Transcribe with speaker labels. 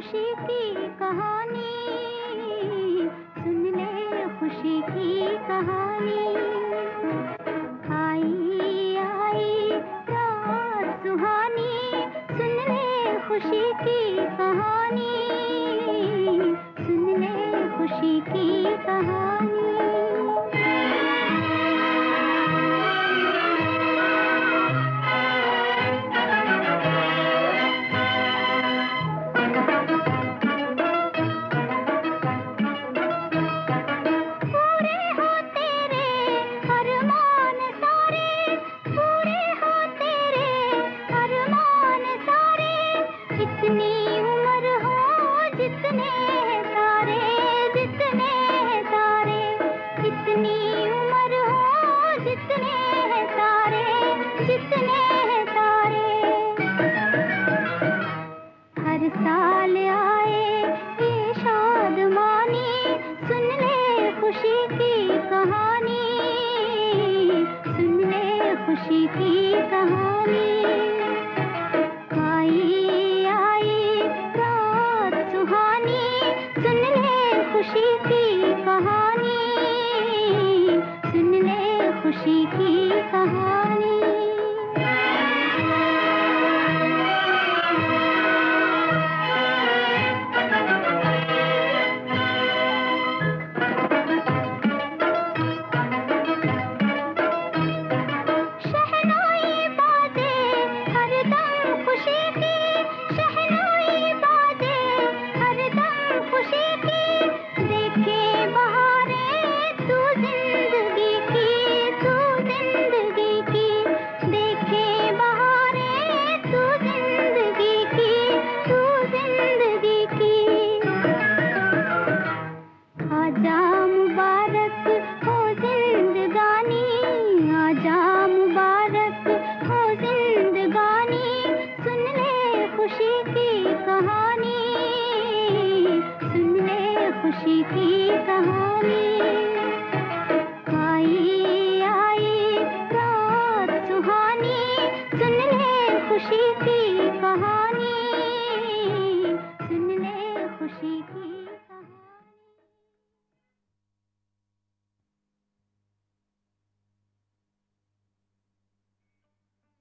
Speaker 1: खुशी की कहानी, सुन ले खुशी की कहानी। आई आई रात सुहानी, सुन ले खुशी की कहानी, सुन ले खुशी की कहानी। जितनी उम्र हो जितने तारे, जितने तारे, जितनी उम्र हो जितने तारे, जितने तारे। हर साल आए ये शादमानी, सुन ले खुशी की कहानी, सुन ले खुशी की कहानी।